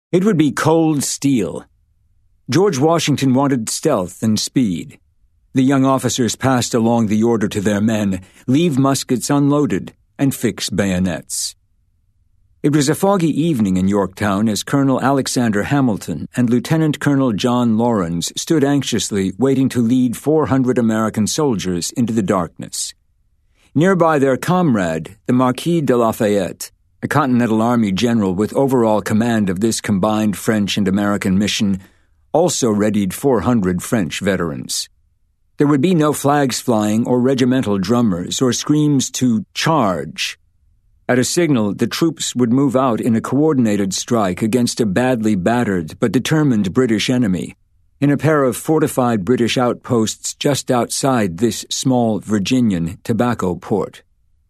It would be cold steel. George Washington wanted stealth and speed. The young officers passed along the order to their men, leave muskets unloaded and fix bayonets. It was a foggy evening in Yorktown as Colonel Alexander Hamilton and Lieutenant Colonel John Laurens stood anxiously waiting to lead 400 American soldiers into the darkness. Nearby their comrade, the Marquis de Lafayette, a Continental Army general with overall command of this combined French and American mission, also readied 400 French veterans. There would be no flags flying or regimental drummers or screams to charge. At a signal, the troops would move out in a coordinated strike against a badly battered but determined British enemy, in a pair of fortified British outposts just outside this small Virginian tobacco port.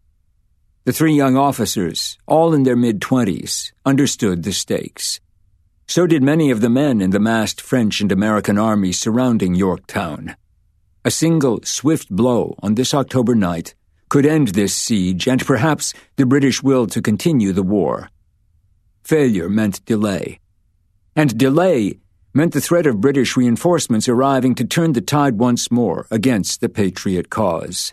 The three young officers, all in their mid-20s, understood the stakes. So did many of the men in the massed French and American armies surrounding Yorktown. A single, swift blow on this October night could end this siege and perhaps the British will to continue the war. Failure meant delay. And delay meant the threat of British reinforcements arriving to turn the tide once more against the Patriot cause.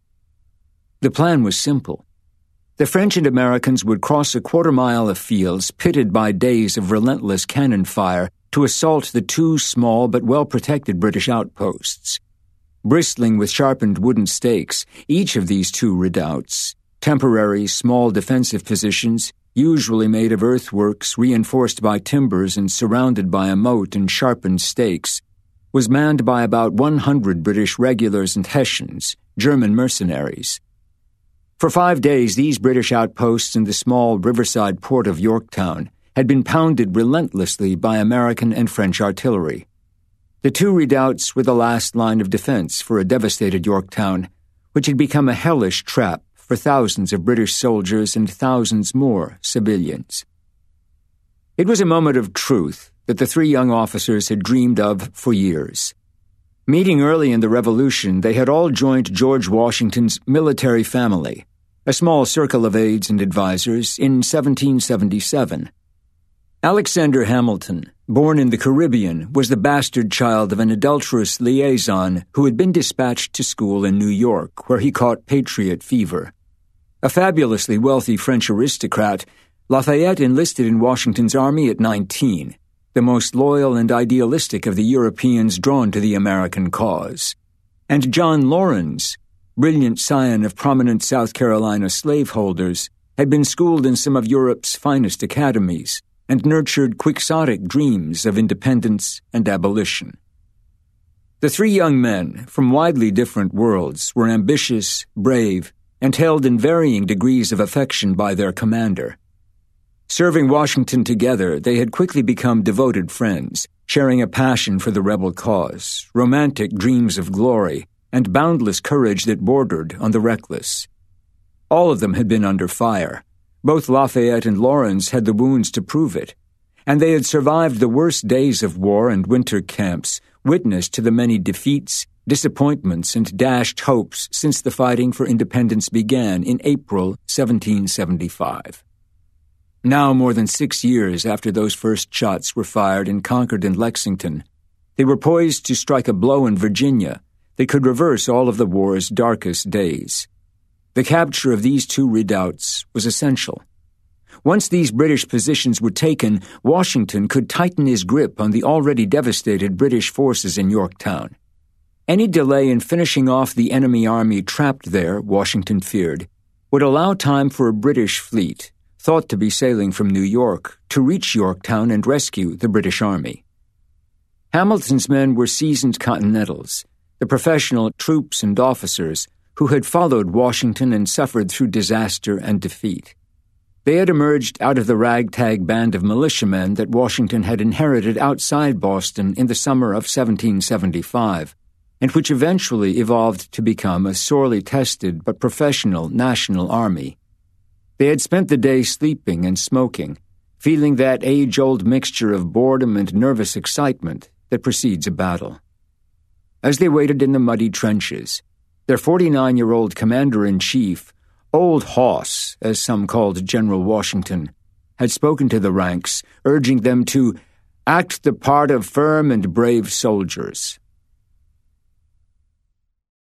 The plan was simple. The French and Americans would cross a quarter-mile of fields pitted by days of relentless cannon fire to assault the two small but well-protected British outposts. Bristling with sharpened wooden stakes, each of these two redoubts, temporary, small defensive positions, usually made of earthworks reinforced by timbers and surrounded by a moat and sharpened stakes, was manned by about 100 British regulars and Hessians, German mercenaries. For 5 days, these British outposts in the small riverside port of Yorktown had been pounded relentlessly by American and French artillery. The two redoubts were the last line of defense for a devastated Yorktown, which had become a hellish trap for thousands of British soldiers and thousands more civilians. It was a moment of truth that the three young officers had dreamed of for years. Meeting early in the Revolution, they had all joined George Washington's military family, a small circle of aides and advisers, in 1777. Alexander Hamilton, born in the Caribbean, was the bastard child of an adulterous liaison who had been dispatched to school in New York, where he caught patriot fever. A fabulously wealthy French aristocrat, Lafayette enlisted in Washington's army at 19, the most loyal and idealistic of the Europeans drawn to the American cause. And John Laurens, brilliant scion of prominent South Carolina slaveholders, had been schooled in some of Europe's finest academies, and nurtured quixotic dreams of independence and abolition. The three young men, from widely different worlds, were ambitious, brave, and held in varying degrees of affection by their commander. Serving Washington together, they had quickly become devoted friends, sharing a passion for the rebel cause, romantic dreams of glory, and boundless courage that bordered on the reckless. All of them had been under fire. Both Lafayette and Laurens had the wounds to prove it, and they had survived the worst days of war and winter camps, witness to the many defeats, disappointments, and dashed hopes since the fighting for independence began in April 1775. Now, more than 6 years after those first shots were fired in Concord and Lexington, they were poised to strike a blow in Virginia that could reverse all of the war's darkest days. The capture of these two redoubts was essential. Once these British positions were taken, Washington could tighten his grip on the already devastated British forces in Yorktown. Any delay in finishing off the enemy army trapped there, Washington feared, would allow time for a British fleet, thought to be sailing from New York, to reach Yorktown and rescue the British army. Hamilton's men were seasoned Continentals, the professional troops and officers who had followed Washington and suffered through disaster and defeat. They had emerged out of the ragtag band of militiamen that Washington had inherited outside Boston in the summer of 1775, and which eventually evolved to become a sorely tested but professional national army. They had spent the day sleeping and smoking, feeling that age-old mixture of boredom and nervous excitement that precedes a battle. As they waited in the muddy trenches, their 49-year-old commander-in-chief, Old Hoss, as some called General Washington, had spoken to the ranks, urging them to act the part of firm and brave soldiers.